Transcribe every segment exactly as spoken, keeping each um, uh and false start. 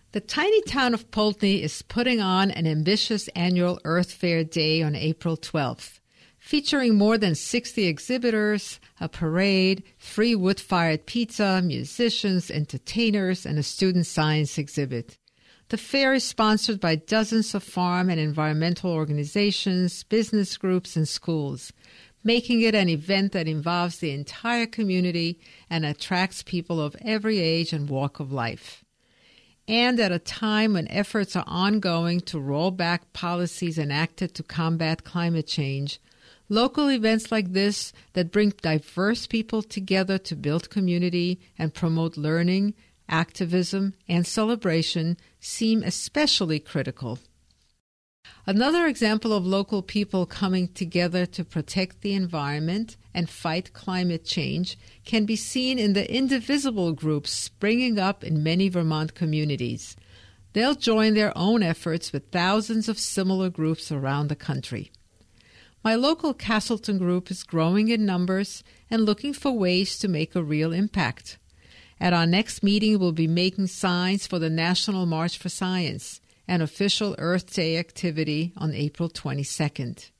The tiny town of Poultney is putting on an ambitious annual Earth Fair Day on April twelfth, featuring more than sixty exhibitors, a parade, free wood-fired pizza, musicians, entertainers, and a student science exhibit. The fair is sponsored by dozens of farm and environmental organizations, business groups, and schools, making it an event that involves the entire community and attracts people of every age and walk of life. And at a time when efforts are ongoing to roll back policies enacted to combat climate change, local events like this that bring diverse people together to build community and promote learning, activism, and celebration seem especially critical. Another example of local people coming together to protect the environment and fight climate change can be seen in the indivisible groups springing up in many Vermont communities. They'll join their own efforts with thousands of similar groups around the country. My local Castleton group is growing in numbers and looking for ways to make a real impact. At our next meeting, we'll be making signs for the National March for Science, an official Earth Day activity on April twenty-second.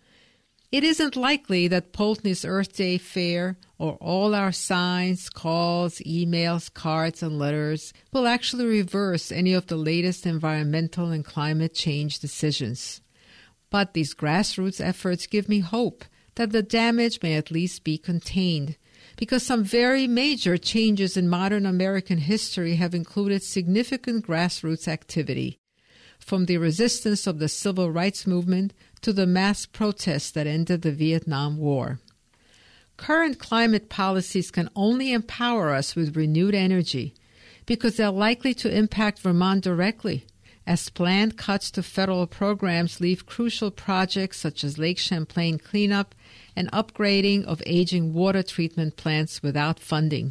It isn't likely that Poultney's Earth Day Fair or all our signs, calls, emails, cards, and letters will actually reverse any of the latest environmental and climate change decisions. But these grassroots efforts give me hope that the damage may at least be contained, because some very major changes in modern American history have included significant grassroots activity, from the resistance of the Civil Rights Movement to the mass protests that ended the Vietnam War. Current climate policies can only empower us with renewed energy because they're likely to impact Vermont directly, as planned cuts to federal programs leave crucial projects such as Lake Champlain cleanup and upgrading of aging water treatment plants without funding.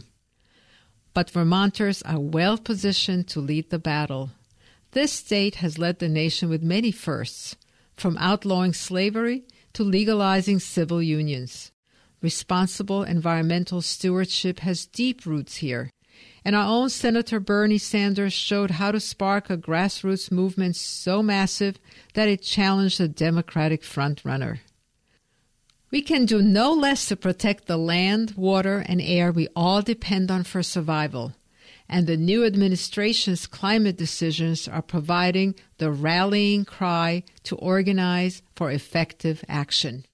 But Vermonters are well positioned to lead the battle. This state has led the nation with many firsts, from outlawing slavery to legalizing civil unions. Responsible environmental stewardship has deep roots here, and our own Senator Bernie Sanders showed how to spark a grassroots movement so massive that it challenged the Democratic frontrunner. We can do no less to protect the land, water, and air we all depend on for survival, and the new administration's climate decisions are providing the rallying cry to organize for effective action.